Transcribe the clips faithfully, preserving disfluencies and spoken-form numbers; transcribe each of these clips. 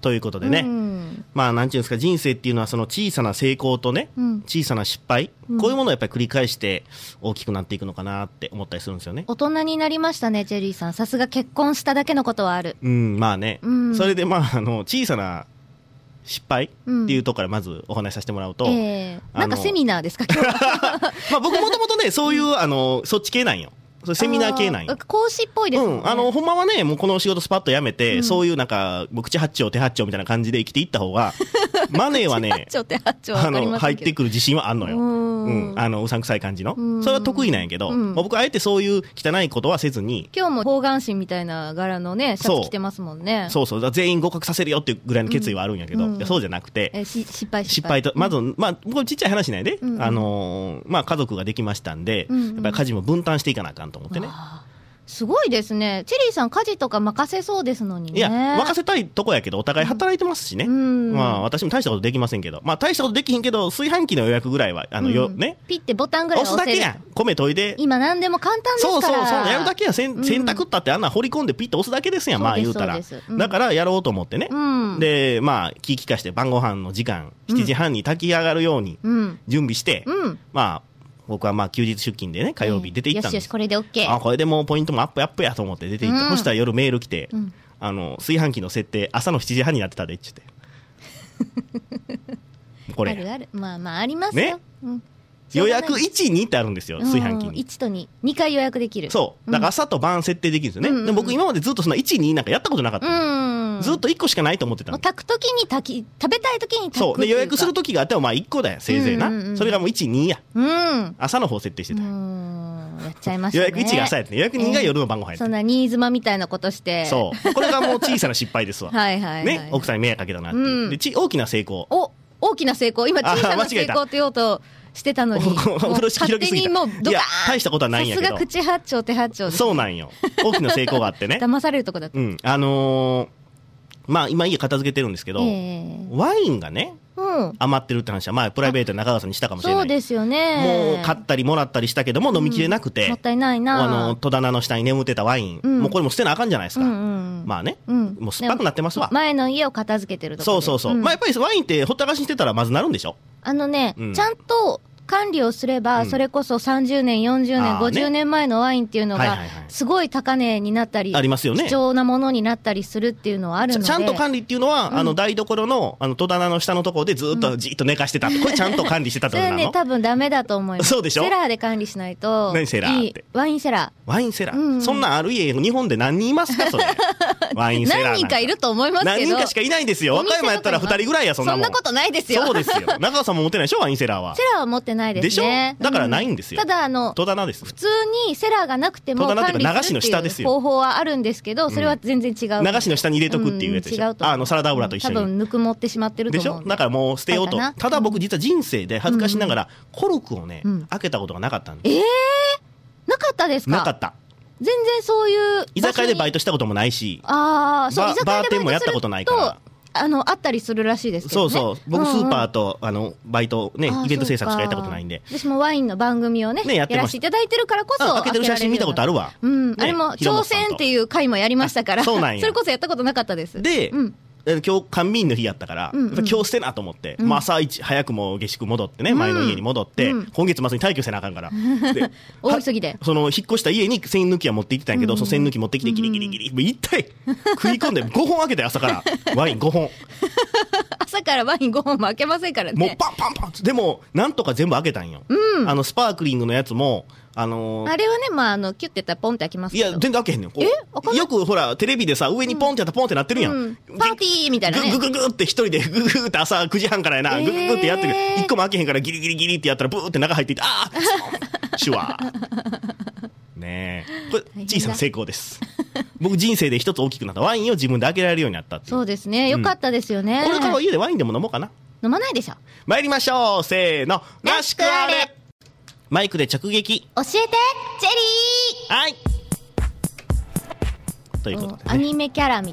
ということでね、うん、まあなんていうんですか、人生っていうのはその小さな成功とね、うん、小さな失敗、うん、こういうものをやっぱり繰り返して大きくなっていくのかなって思ったりするんですよね。 大人になりましたね、ジェリーさん。さすが結婚しただけのことはある。 うん、まあね、うん、それでまああの小さな失敗っていうところからまずお話しさせてもらうと、うん、 えー、なんかセミナーですか今日はまあ僕もともとねそういうあのそっち系なんよ。それセミナー系なんよ。 講師っぽいですもんね。 うん、あのほんまはねもうこの仕事スパッとやめて、うん、そういうなんか口八丁手八丁みたいな感じで生きていった方がマネーはねあの入ってくる自信はあんのよ。うん、あのうさんくさい感じのそれは得意なんやけど、うん、僕はあえてそういう汚いことはせずに、 今日も方眼紙みたいな柄のねシャツ着てますもんね。 そうそうそう、全員合格させるよっていうぐらいの決意はあるんやけど、うん、いやそうじゃなくて、 えし失敗失敗とまず、まあ僕ちっちゃい話なんやで、うんうん、あのー、まあ家族ができましたんで、うんうん、やっぱり家事も分担していかなあかんと思ってね。 すごいですね。チェリーさん家事とか任せそうですのにね。 いや任せたいとこやけどお互い働いてますしね、うん、まあ私も大したことできませんけど、まあ大したことできひんけど炊飯器の予約ぐらいはあの、うん、よねピッてボタンぐらい押せる、 押すだけやん。米研いで今何でも簡単ですから。 そうそうそうやるだけや。洗濯ったってあんな掘り込んでピッて押すだけですやん、うん、まあ言うたら、うん、だからやろうと思ってね、うん、でまあ気利かして晩ご飯の時間しちじはんに炊き上がるように準備して、うん、まあ僕はまあ休日出勤でね火曜日出て行ったんです、 えー、よしよしこれで OK。 あこれでもうポイントもアップアップやと思って出て行った、うん、そしたら夜メール来て、うん、あの炊飯器の設定朝のしちじはんになってたでっちゅってこれあるある、まあまあありますよ、ね、うん、 予約いち、にってあるんですよ炊飯器に。 いちとに、にかい予約できる。 そうだから朝と晩設定できるんですよね、うんうんうん、で僕今までずっとそのいち、になんかやったことなかったの、うん、ずっといっこしかないと思ってたの。 炊くときに炊き食べたいときに炊く。 そうで予約するときがあってもまあいっこだよせいぜいな、うんうんうん、それがもういち、にや、うん、朝の方設定してた。 うんやっちゃいましたね。 予約いちが朝やって予約にが夜の晩ご飯やって、 えー、そんな新妻みたいなことして。 そうこれがもう小さな失敗ですわはいはい、はいね、奥さんに迷惑かけたなっていう、うん、でち大きな成功。 お大きな成功。今小さな成功って言おうとしてたのに勝手にもうドカーン。いや大したことはないんやけどさすが口八丁手八丁です、ね、 そうなんよ。大きな成功があってね騙されるとこだった、 うん、あのー、まあ今家片付けてるんですけど、えー、ワインがね、うん、余ってるって話はまあプライベートで中川さんにしたかもしれない。 そうですよね。 もう買ったりもらったりしたけども飲みきれなくて、 うん、もったいないな。 あの戸棚の下に眠ってたワイン、うん、もうこれも捨てなあかんじゃないですか、うんうん、まあね、うん、もう酸っぱくなってますわ。 前の家を片付けてるとこそうそうそう、うん、まあやっぱりワインってほったらかしにしてたらまずなるんでしょ。 あのね、うん、ちゃんと管理をすれば、うん、それこそさんじゅうねんよんじゅうねんごじゅうねんまえのワインっていうのがすごい高値になったり、 ありますよね、 貴重なものになったりするっていうのはあるので、 ちゃんと管理っていうのは、うん、あの台所 の, あの戸棚の下のところでずっとじっと寝かしてた、うん、これちゃんと管理してたってことなの。 それね多分ダメだと思います。 そうでしょ。 セラーで管理しないと。 何セラーって。 ワインセラー。 ワインセラー、うん、そんなんある家日本で何人いますかそれワインセラー何人かいると思いますけど、 何人かしかいないんですよ。和歌山やったらふたりぐらいや。そんなもんそんなことないですよ。 そうですよ。中川さんも持ってないでしょワインセラーは。 セラーは持ってないですね。 でしょ。だからないんですよ、 うん、ただあの戸棚です。 普通にセラーがなくても管理するっていう方法はあるんですけど、それは全然違う、うん、 流しの下に入れとくっていうやつでしょ、うん、あのサラダ油と一緒に、 多分ぬくもってしまってると思うんで。 でしょ。だからもう捨てようと。ただ僕実は人生で恥ずかしながらコルクをね、うん、開けたことがなかったんです。 えー、なかったですか。 なかった。 全然そういう居酒屋でバイトしたこともないし、 あそうバ, バーテンもやったことないからあのあったりするらしいですけどね。 そうそう僕スーパーと、うんうん、あのバイトねイベント制作しかやったことないんで。 私もワインの番組を ね, ね や, やらせていただいてるからこそ開けてる写真見たことあるわ、 うんね、あれも挑戦っていう回もやりましたからそうなんやそれこそやったことなかったです。 で、うん今日官民の日やったから、うんうん、今日捨てなと思って、うんまあ、朝一早くも下宿戻ってね、うん、前の家に戻って、うん、今月末に退去せなあかんからで大急ぎでその引っ越した家に栓抜きは持って行ってたんやけど、うん、その栓抜き持ってきてギリギリギリ、うん、痛い食い込んでごほん開けて朝からワインごほん朝からワインごほんも開けませんからね。 もうパンパンパンでもなんとか全部開けたんよ、うん、あのスパークリングのやつもあのー、 あれはね、まあ、あのキュッてやったらポンって開きますけど。 いや全然開けへんねん。こうえ開かない。 よくほらテレビでさ上にポンってやったらポンってなってるやん、うん、 パーティーみたいなね。 ググググって一人でグググって朝くじはんからやな、えー、グググってやってる。一個も開けへんからギリギリギリってやったらブーって中入っていってあーシュワーねえこれ小さな成功です僕人生で一つ大きくなったワインを自分で開けられるようになったっていう。 そうですねよかったですよね、 うん、これから家でワインでも飲もうかな。 飲まないでしょ。 参りましょうせーのらしくあれ。マイクで直撃教えてジェリー。 はいということで、ね、 アニメキャラみたいな感じ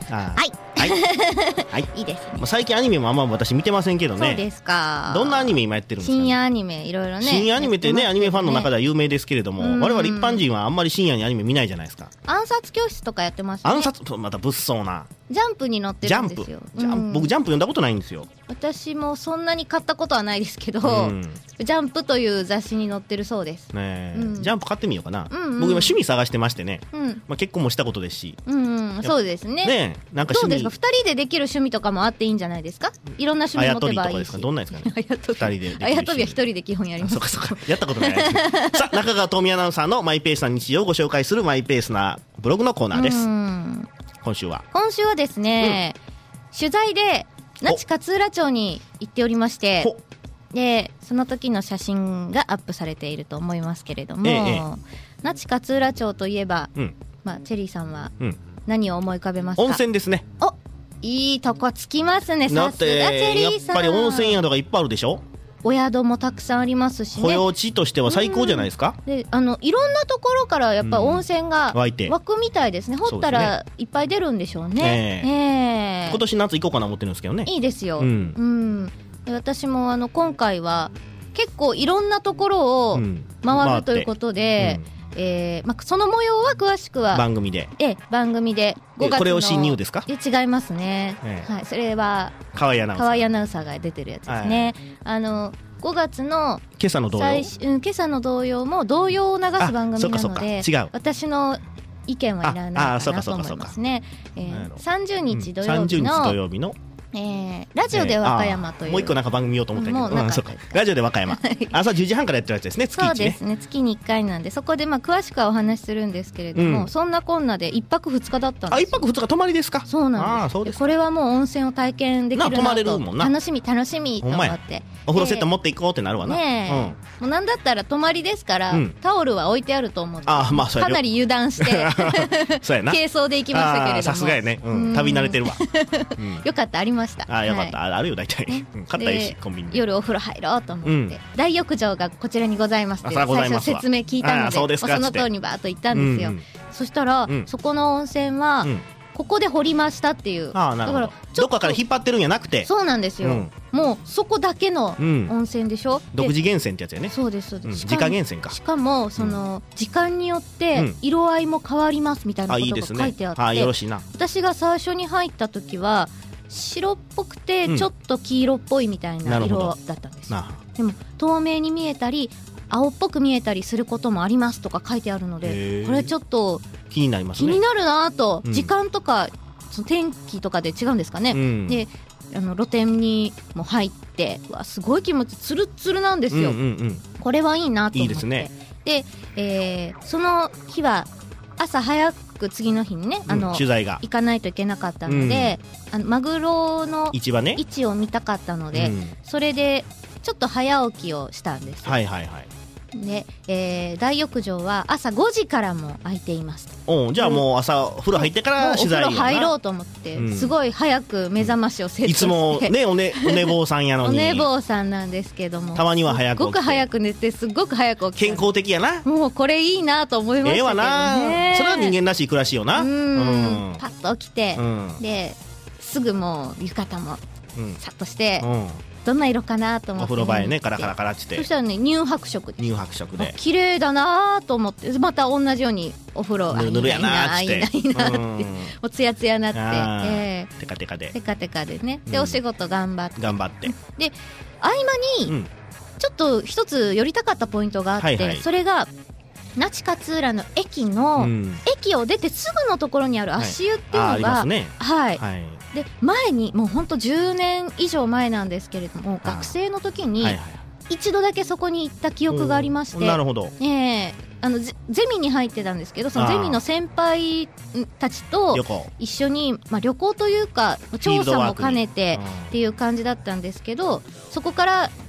はいはい、はい、 いいですね。 まあ、最近アニメもあんま私見てませんけどね。 そうですか。 どんなアニメ今やってるんですか、ね、 深夜アニメいろいろね。 深夜アニメってね、アニメファンの中では有名ですけれども、我々一般人はあんまり深夜にアニメ見ないじゃないですか。 暗殺教室とかやってますね。 暗殺、また物騒な。 ジャンプに載ってるんですよ。 ジャンプ、うん、僕ジャンプ読んだことないんですよ。 私もそんなに買ったことはないですけど、うん、ジャンプという雑誌に載ってるそうです。 ね、うん、ジャンプ買ってみようかな。うんうん、僕今趣味探してましてね。うん、まあ結婚もしたことですし。 うんうん、そうですね。 ね、なんか趣味。どうですか。二人でできる趣味とかもあっていいんじゃないですか。いろんな趣味持てばいいし。 どんなですかね。 あやとび。あやとびは一人で基本やります。 そうかそうか。やったことないですね。さあ、中川智美アナウンサーのマイペースな日常をご紹介するマイペースなブログのコーナーです。今週は。 今週はですね、うん、取材で那智勝浦町に行っておりまして、でその時の写真がアップされていると思いますけれども、ええ、那智勝浦町といえば、うんまあ、チェリーさんは何を思い浮かべますか？ 温泉ですね。 お、いいとこつきますね。さすがチェリーさん。 やっぱり温泉宿がいっぱいあるでしょ。 お宿もたくさんありますしね。 保養地としては最高じゃないですか。 で、あのいろんなところからやっぱ温泉が湧くみたいですね。掘ったらいっぱい出るんでしょうね。えーえー、 今年夏行こうかな思ってるんですけどね。 いいですよ。うん、うん、で私もあの今回は結構いろんなところを回るということで、うんえーまあ、その模様は詳しくは番組で、 え番組でごがつのこれを新入ですか？ 違いますね、えーはい、それは河合アナウンサー、 河合アナウンサーが出てるやつですね、はい、あのごがつの今朝の童謡、 うん、今朝の童謡も童謡を流す番組なので、違う、私の意見はいらないかなと思いますね。えー、さんじゅうにち土曜日の、 さんじゅうにち土曜日のえー、ラジオで和歌山という、 えー、もう一個なんか番組見ようと思ったけど、うん、そうかラジオで和歌山朝じゅうじはんからやってるやつですね。月いちね。 そうですね、月にいっかいなんでそこでまあ詳しくはお話しするんですけれども、うん、そんなこんなでいっぱくふつかだったんですよ。 あ、いっぱくふつか泊まりですか？ そうなんです。あ、そうです。これはもう温泉を体験できるなと、 泊まれるもんな、 楽しみ楽しみと思って、 お風呂セット持っていこうってなるわな、 ねえ、うん、もうなんだったら泊まりですから、うん、タオルは置いてあると思って、 あ、まあ、 かなり油断してそうやな、 軽装で行きましたけれども、 さすがやね、うん、旅慣れてるわ、 うん、よかった、ありました。 あ、よかった、はい、あるよ大体、ね、買ったらいいしコンビニで夜お風呂入ろうと思って、うん、大浴場がこちらにございますって最初説明聞いたので、 そうですか、 その通りにバーッと行ったんですよ、うんうん、そしたら、うん、そこの温泉は、うん、ここで掘りましたっていう、 あ、なるほど、だからどっかから引っ張ってるんじゃなくて、 そうなんですよ、うん、もうそこだけの温泉でしょ、うん、 独自源泉ってやつやね。 そうですそうです、うん、 自家源泉か。 しかもその、うん、時間によって色合いも変わりますみたいなことが書いてあって、 うん、あ、いいですね、あ、よろしいな。 私が最初に入った時は白っぽくてちょっと黄色っぽいみたいな色だったんですよ、うん、でも透明に見えたり青っぽく見えたりすることもありますとか書いてあるので、これちょっと気になりますね。 気になるなと、うん、時間とかその天気とかで違うんですかね、うん、であの露天にも入ってわすごい気持ちツルツルなんですよ、うんうんうん、これはいいなと思って。いいですね。で、えー、その日は朝早く次の日にね、あの、うん、取材が行かないといけなかったので、うん、あのマグロの市場ね、位置を見たかったので、うん、それでちょっと早起きをしたんです。 はいはいはい。 で、えー、大浴場は朝ごじからも空いています。 お、じゃあもう朝風呂入ってから取材やな。 お風呂入ろうと思って、うん、すごい早く目覚ましをセットして、いつもね、おねお寝坊さんやのにお寝坊さんなんですけども、 たまには早く起きて、 すごく早く寝てすごく早く起きて、 健康的やな。 もうこれいいなと思いましたけどね。ええわな、 それは人間らしい暮らしよな。うん、うん、パッと起きて、うん、ですぐもう浴衣もさっとして、うん、どんな色かなと思って、 お風呂場へねカラカラカラって、 そしたらね乳白色で乳白色で綺麗だなと思って、また同じようにお風呂ぬるぬるやなーって、 いいな、いいな、いいなってもうツヤツヤなって、えー、テカテカでテカテカでね、で、うん、お仕事頑張って頑張ってで合間に、うん、ちょっと一つ寄りたかったポイントがあって、はいはい、それが那智勝浦の駅の、うん、駅を出てすぐのところにある足湯っていうのが、はい、ありますね、はい、はい、で前にもうほんとじゅうねん以上前なんですけれども、学生の時に一度だけそこに行った記憶がありまして、 なるほど、 えー、あの ゼ, ゼミに入ってたんですけど、そのゼミの先輩たちと一緒に、まあ、旅行というか調査も兼ねてっていう感じだったんですけど、そこから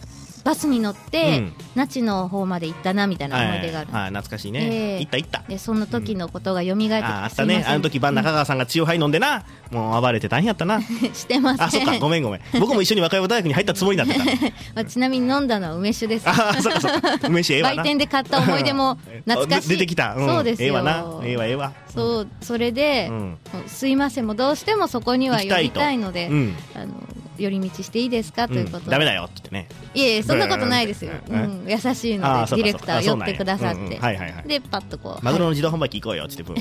バスに乗って、うん、那智の方まで行ったなみたいな思い出がある、 はいはい、懐かしいね、えー、行った行ったでその時のことが蘇ってきて、うん、 あ, あったね、あの時晩中川さんが血を吐い飲んでな、うん、もう暴れて大変やったなしてません。 あ、そっか、ごめんごめん僕も一緒に和歌山大学に入ったつもりになってたまあ、ちなみに飲んだのは梅酒です。 あ、そっかそっか、梅酒ええわな、 売店で買った思い出も懐かしい出てきた、うん、 そうですよ、 ええわな、ええわええわ、 そう、それで、うん、すいません、もうどうしてもそこには寄りたいので、うん、あの寄り道していいですかということで、うん、 ダメだよって言ってね、 いえいえそんなことないですよ、うん、優しいのでディレクター寄ってくださって、でパッとこうマグロの自動販売機行こうよって言って、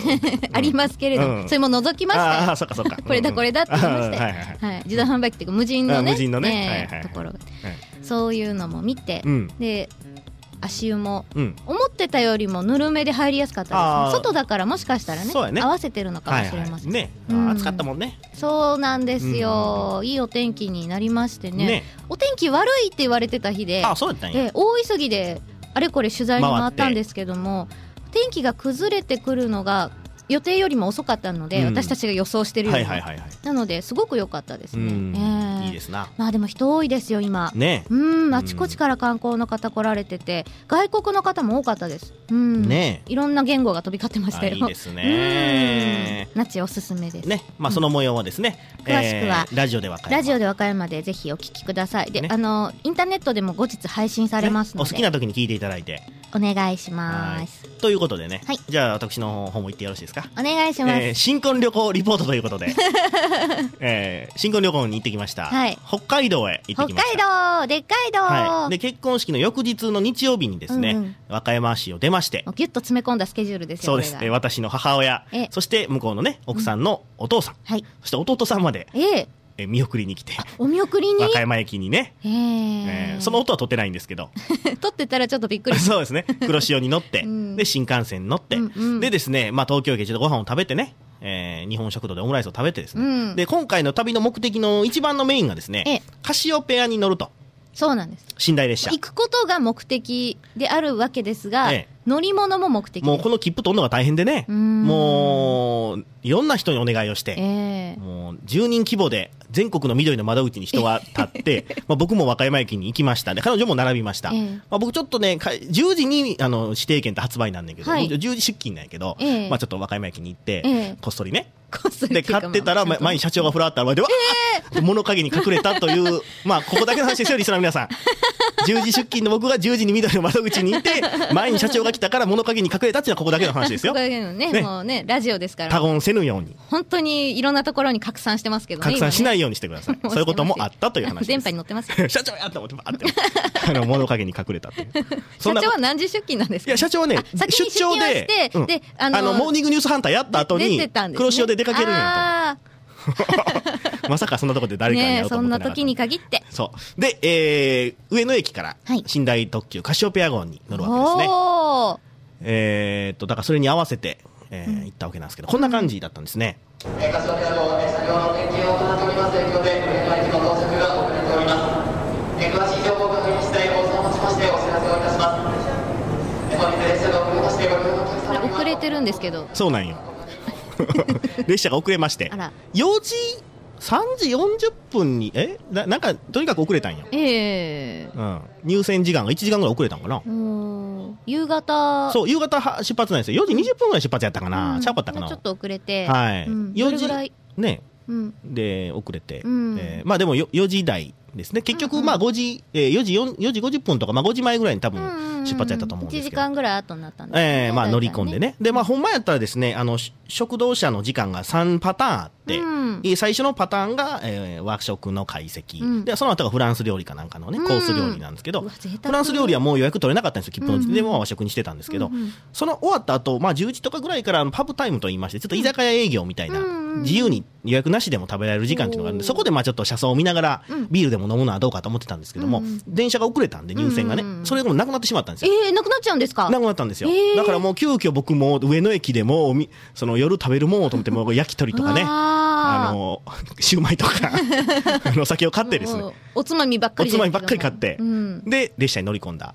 ありますけれども、それも覗きましたよ、 あ、そっかそっか、 これだこれだって言いましたよ、はい、自動販売機っていうか無人のね、 無人のね、 ところ、そういうのも見て、で足湯も、うん、思ってたよりもぬるめで入りやすかったです、ね、外だからもしかしたら ね, ね合わせてるのかもしれません、はいはいね、 うん、暑かったもんね。 そうなんですよ、うん、いいお天気になりまして ね, ねお天気悪いって言われてた日で、 あ、そうだったんや、 で大急ぎであれこれ取材に回ったんですけども、天気が崩れてくるのが予定よりも遅かったので、うん、私たちが予想してるように、はいはいはいはい、なのですごく良かったですね、 うん、えー、いいですな。 まあでも人多いですよ今、 ね、 うん、あちこちから観光の方来られてて、外国の方も多かったです、うん、ね、いろんな言語が飛び交ってましたよ。 いいですね、 那智おすすめです、 ね、まあ、その模様はですね、 うん、詳しくは、 えー、ラジオで和歌山ラジオで和歌山でぜひお聞きください。で、ね、あのインターネットでも後日配信されますので、 ね、お好きな時に聞いていただいてお願いします。 ということでね、 はい、 じゃあ私の方も言ってよろしいですか。 お願いします。 えー、新婚旅行リポートということで、えー、新婚旅行に行ってきました、はい、北海道へ行ってきました。 北海道でっかい道、 はい、で結婚式の翌日の日曜日にですね、うんうん、和歌山市を出まして、 ギュッと詰め込んだスケジュールですよ。 そうです、えー、私の母親、そして向こうのね奥さんのお父さん、うん、はい、そして弟さんまで、えーえー、見送りに来て、 お見送りに和歌山駅にね、えーえー、その音は撮ってないんですけど撮ってたらちょっとびっくりそうですね、黒潮に乗って、うん、で新幹線に乗って、うんうん、でですね、まあ、東京駅でご飯を食べてね、えー、日本食堂でオムライスを食べてですね、うん、で今回の旅の目的の一番のメインがですね、ええ、カシオペアに乗ると。 そうなんです、 寝台列車行くことが目的であるわけですが、ええ、乗り物も目的です。 もうこの切符取るのが大変でね、もういろんな人にお願いをして、えー、もうじゅうにん規模で全国の緑の窓口に人が立ってまあ僕も和歌山駅に行きました。で彼女も並びました、えーまあ、僕ちょっとねじゅうじにあの指定券って発売なんだけど、はい、じゅうじ出勤なんやけど、えーまあ、ちょっと和歌山駅に行って、えー、こっそりねで買ってたら前に社長がふらっと現れて、わー、物陰に隠れたというまあここだけの話ですよリスナーの皆さん。じゅうじ出勤の僕がじゅうじに緑の窓口にいて前に社長が来たから物陰に隠れたっていうのはここだけの話ですよ。 ここだけの ね, ねもうねラジオですから他言せぬように本当にいろんなところに拡散してますけどね。 拡散しないようにしてください。そういうこともあったという話です。 電波に乗ってますよ社長やと思ってバーってあの物陰に隠れたっていう社長は何時出勤なんですか。 いや社長はね出張で、うん、であのー、あのモーニングニュースハンターやった後に黒潮で出かけるんやとまさかそんなところで誰かに会うと思ってなかった、ね、 そんな時に限ってそうで、えー、上野駅から寝台特急カシオペア号に乗るわけですね。おえー、っとだからそれに合わせて、えーうん、行ったわけなんですけど、こんな感じだったんですね、うん、カシオペア号車両の点検を行っております影響で上野駅の到着が遅れております。詳しい情報が入り次第放送をもちましてお知らせをいたします。本日列車が遅れましてご利用のお客様には遅れてるんですけど、そうなんよ列車が遅れましてよじさんじよんじゅっぷんにえ な, なんかとにかく遅れたんよ、えーうん、入線時間がいちじかんぐらい遅れたんかな。うん夕方そう夕方出発なんですよ。よじにじゅっぷんぐらい出発やったかな、うん、ちゃうかったかな、 ちょっと遅れて、 はい、うん、よじどれぐらいね、うん、で遅れて、うんえー、まあでも よ, よじ台ですね結局、まあごじ、えー、よじよじごじゅっぷんとか、まあ、ごじまえぐらいに多分出発やったと思うんですけど、 いちじかんぐらい後になったんですね、 えーまあ、乗り込んでね。で、まあ、ほんまやったらですねあの食堂車の時間がさんパターンあって、うん、最初のパターンが、えー、和食の懐石、うん、でその後がフランス料理かなんかのね、うん、コース料理なんですけど、フランス料理はもう予約取れなかったんですよ切符の時点でも和食にしてたんですけど、うんうん、その終わった後、まあじゅうじとかぐらいからパブタイムといいましてちょっと居酒屋営業みたいな、うん、自由に予約なしでも食べられる時間っていうのがあるんで、そこでまあちょっと車窓を見ながらビールでも飲むのはどうかと思ってたんですけども、うん、電車が遅れたんで入線がね、うん、それがもうなくなってしまったんですよ。 えー、なくなっちゃうんですか。 なくなったんですよ、えー、だからもう急遽僕も上野駅でもその夜食べるもんをと思っても焼き鳥とかねあのシューマイとかあの酒を買ってですねおつまみばっかりおつまみばっかり買って、うん、で列車に乗り込んだ。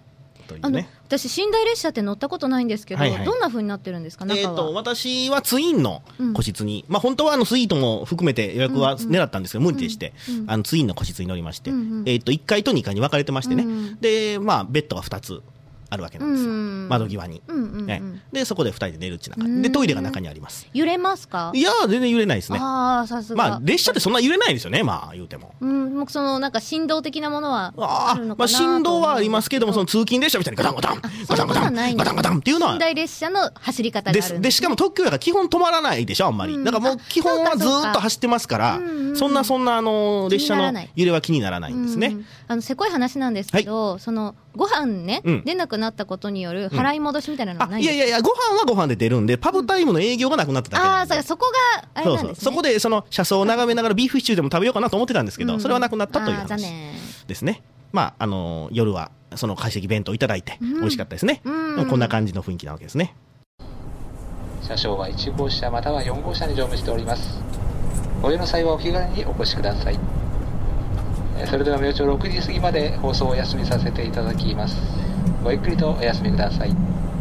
というね。 私寝台列車って乗ったことないんですけど、はいはい、どんな風になってるんですか、中は。 えー、と私はツインの個室に、うん、まあ、本当はあのスイートも含めて予約は狙ったんですけど、うんうん、無理でして、うんうん、あのツインの個室に乗りまして、うんうん、えー、といっかいとにかいに分かれてましてね、うん、で、まあ、ベッドがふたつあるわけなんですよ、うん、窓際に、うんうんうん、ね、でそこでふたりで寝るっていう中でトイレが中にあります。 揺れますか？ いや全然揺れないですね。 あ、さすが。 まあ、列車ってそんな揺れないですよね、まあ言うても、 うん、もうそのなんか振動的なものはあるのかなと。 まあ、振動はありますけども、その通勤列車みたいにガタンガタンガタンガタンガタンガタンっていうのは寝台列車の走り方があるんですね。 でしかも特急やから基本止まらないでしょ、あんまり、うん、だからもう基本はずっと走ってますから、うんうん、そんなそんなあの列車の揺れは気にならないんですね、うんうん、 あのせこい話なんですけど、はい、そのご飯ね、うん、出なくなったことによる払い戻しみたいなのはないんですか？ いやいやいや、ご飯はご飯で出るんで、パブタイムの営業がなくなっただけなんで、 うん、ああ、そこがあれなんですね。そうそう、 そこでその車窓を眺めながらビーフシチューでも食べようかなと思ってたんですけど、うん、それはなくなったという話ですね。まあ、あの夜はその懐石弁当いただいて、うん、美味しかったですね、うん、こんな感じの雰囲気なわけですね。 車掌はいち号車またはよん号車に乗務しております。ご用の際はお気軽にお越しください。それでは明朝ろくじ過ぎまで放送をお休みさせていただきます。ごゆっくりとお休みください。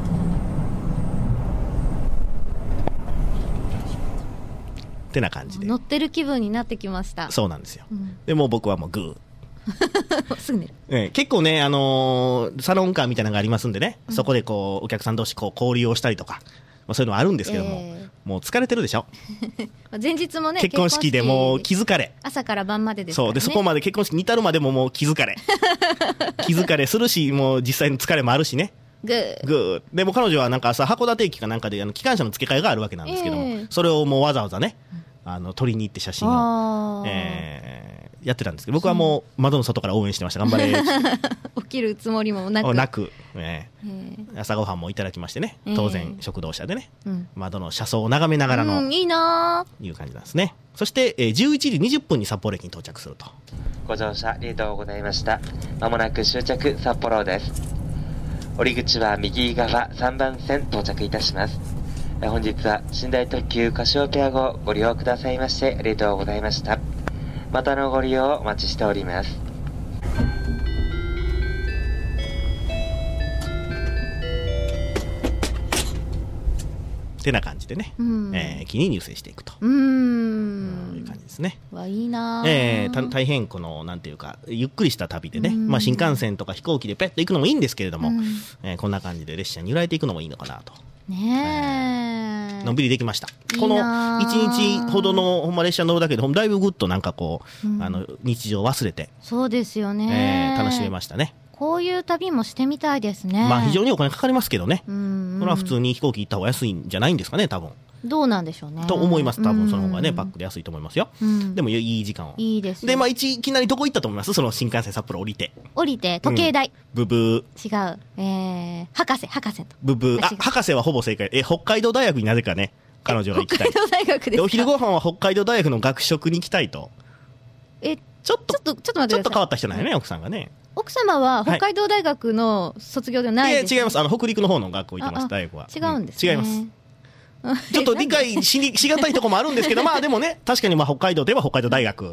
ってな感じで乗ってる気分になってきました。 そうなんですよ、うん、でもう僕はもうグーすぐ寝る、 えー、結構ね、あのー、サロンカーみたいなのがありますんでね、うん、そこでこうお客さん同士こう交流をしたりとか、まあ、そういうのはあるんですけども、えー、もう疲れてるでしょ前日もね、 結婚式でもう気疲れ、 朝から晩までですからね。 そうで、そこまで結婚式に至るまでももう気疲れ気疲れするし、もう実際の疲れもあるしね。 グーグーでも彼女はなんかさ、函館駅かなんかであの機関車の付け替えがあるわけなんですけども、えー、それをもうわざわざね、あの撮りに行って写真を、えー、やってたんですけど、僕はもう窓の外から応援してました。頑張れ起きるつもりもなくなく、えー、朝ごはんもいただきましてね、当然食堂車でね、えー、窓の車窓を眺めながらの、 うん、いいないう感じなんですね。そして、えー、じゅういちじにじゅっぷんに札幌駅に到着すると。 ご乗車ありがとうございました。まもなく終着札幌です。降り口は右側さんばん線到着いたします。本日は寝台特急カシオペア号をご利用くださいましてありがとうございました。またのご利用をお待ちしております。 てな感じでね、うん、えー、気に入水していくと、 うーん、 いう感じですね。 はいいな、 えー、た大変このなんていうかゆっくりした旅でね、まあ、新幹線とか飛行機でペッと行くのもいいんですけれども、えー、こんな感じで列車に揺られていくのもいいのかなと。 ねえ、 えー、のんびりできました。このいちにちほどのほんま列車乗るだけでほんだいぶぐっとなんかこう、うん、あの日常忘れて、 そうですよね、 えー、楽しめましたね。 こういう旅もしてみたいですね。 まあ非常にお金かかりますけどね、うんうん、これは普通に飛行機行った方が安いんじゃないんですかね、多分。 どうなんでしょうねと思います。多分その方がね、パックで安いと思いますよ、うん、でもいい時間を。 いいですで、まあ、いきなりどこ行ったと思います？その新幹線札幌降りて降りて時計台、うん、 ブブー違う、えー、博士博士とブブー、あ、博士はほぼ正解。え北海道大学になぜかね彼女が行きたい。 北海道大学ですか。 でお昼ご飯は北海道大学の学食に行きたいと。 えちょっとちょっとちょっと待ってください。 ちょっと変わった人なんよね、奥さんがね。 奥様は北海道大学の卒業ではないです、ね、 はい、いや違います。あの北陸の方の学校行ってます。大学は違うんですね、 うん、違いますちょっと理解ししがたいところもあるんですけど、まあでもね、確かにまあ北海道といえば北海道大学、うん、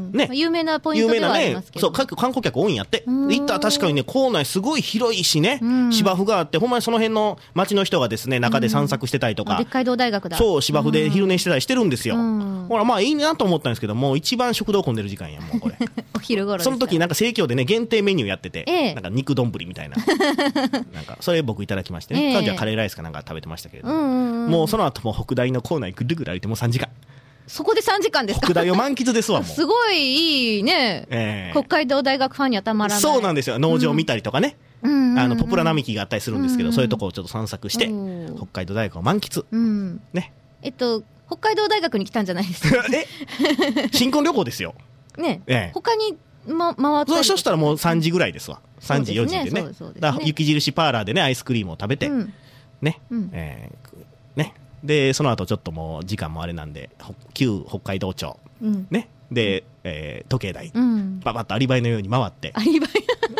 ね、 有名なポイントではありますけど、 有名なね、そう、観光客多いんやって。行ったら確かにね、構内すごい広いしね、芝生があって、ほんまにその辺の町の人がですね、中で散策してたりとか、 北海道大学だ、 そう、芝生で昼寝してたりしてるんですよ。ほら、まあいいなと思ったんですけども、一番食堂混んでる時間や、もうこれ。 お昼頃です。 その時なんか生協でね、限定メニューやってて、ええ、なんか肉丼みたいな。なんか、それ僕いただきましてね、ええ、彼女はカレーライスかなんか食べてましたけれども、うんうんうん、もうその後も北大の構内ぐるぐる歩いてもうさんじかん。 そこでさんじかんですか。 北大を満喫ですわ、もう。 すごいいいね、えー、北海道大学ファンにはたまらない。 そうなんですよ。農場見たりとかね、うん、あのポプラ並木があったりするんですけど、うんうん、そういうとこをちょっと散策して、うん、北海道大学を満喫、うん、ね。 えっと北海道大学に来たんじゃないですか。 え新婚旅行ですよね、ええ、他に、ま、回ってそうしたらもうさんじぐらいですわ。さんじよじでね、 そうですね、 だから雪印パーラーでねアイスクリームを食べて、うん、ね、うん、えー、ねでその後ちょっともう時間もあれなんで旧北海道庁、うん、ねで、えー、時計台、うん、ババッとアリバイのように回ってアリバイ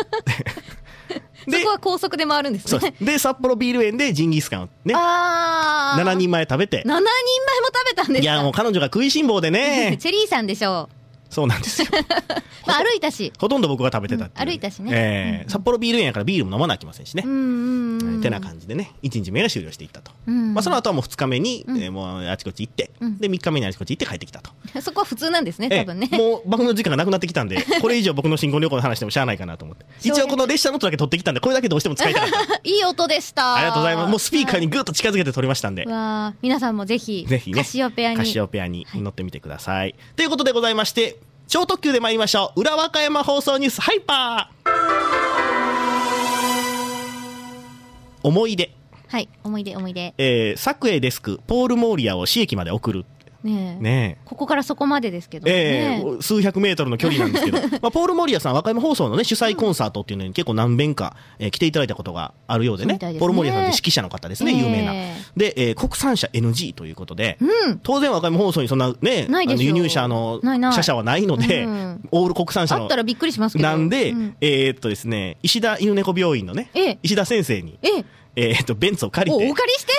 そこは高速で回るんですね。 そうで札幌ビール園でジンギスカンをねあななにんまえ食べて。 ななにんまえも食べたんですか。 いやもう彼女が食いしん坊でねチェリーさんでしょう。 そうなんですよ。 まあ、歩いたしほとんど僕が食べてたっていう、 うん、歩いたしね、 えーうん、札幌ビール園やからビールも飲まなきませんしね、 うんうんうん、 てな感じでねいちにちめが終了していったと、 うん、 まあ、その後はもうふつかめに、 うん、 えー、もうあちこち行って、 うん、 でみっかめにあちこち行って帰ってきたとそこは普通なんですね多分ね、 えー、もう番組の時間がなくなってきたんでこれ以上僕の新婚旅行の話でもしゃあないかなと思って一応この列車の音だけ撮ってきたんでこれだけどうしても使いたかったいい音でしたありがとうございますもうスピーカーにグッと近づけて撮りましたんで、 わ皆さんもぜひぜひねカシオペアにカシオペアに乗ってみてください、はい、ということでございまして超特急で参りましょう裏和歌山放送ニュースハイパー思い出はい思い出思い出、 えー、作栄デスクポール・モーリアを市駅まで送るねえねえここからそこまでですけどね、 えー、数百メートルの距離なんですけど、まあ、ポール・モーリアさん和歌山放送の、ね、主催コンサートっていうのに結構何遍か、えー、来ていただいたことがあるようで ね, でねポール・モーリアさんって指揮者の方ですね、えー、有名なで、えー、国産車 エヌジー ということで、 うん、 当然和歌山放送にそんな、ね、あの輸入車の車車はないので、うん、オール国産車のあったらびっくりしますけどなんで、 うん、 えー、っとですね石田犬猫病院のね、 えー、 石田先生にえーえー、とベンツを借りてお借りして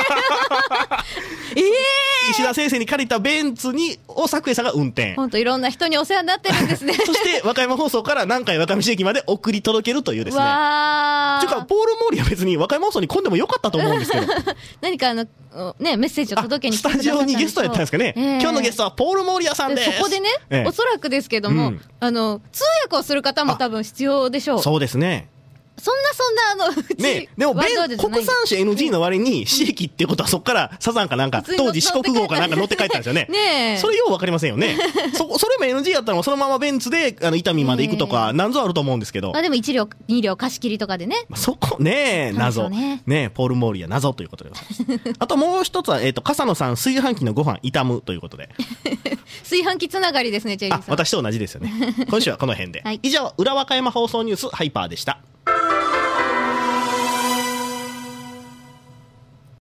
えー、 石田先生に借りたベンツにを作栄さんが運転本当いろんな人にお世話になってるんですねそして和歌山放送から南海和歌山市駅まで送り届けるというですねわーというかポール・モーリーは別に和歌山放送に来んでもよかったと思うんですけど何かあの、ね、メッセージを届けに来てくださったんでしょう。 スタジオにゲストやったんですかね、えー、今日のゲストはポール・モーリアさんです。 そこでね、えー、おそらくですけども、うん、あの通訳をする方も多分必要でしょう。 そうですねそんなそんなあのうち、 ね、でも国産車 エヌジー の割に市駅っていうことはそこからサザンかなんか当時四国号かなんか乗って帰ったんですよねねえそれよう分かりませんよねそ, それも エヌジー やったらそのままベンツであの伊丹まで行くとか何ぞあると思うんですけど、 まあ、でもいち両に両貸し切りとかでね、 まあ、そこね謎ねねポール・モーリーは謎ということでございますあともう一つは、えー、と笠野さん炊飯器のご飯傷むということで炊飯器つながりですねチェリーさん。 あ私と同じですよね今週はこの辺で、 はい、 以上裏和歌山放送ニュースハイパーでした。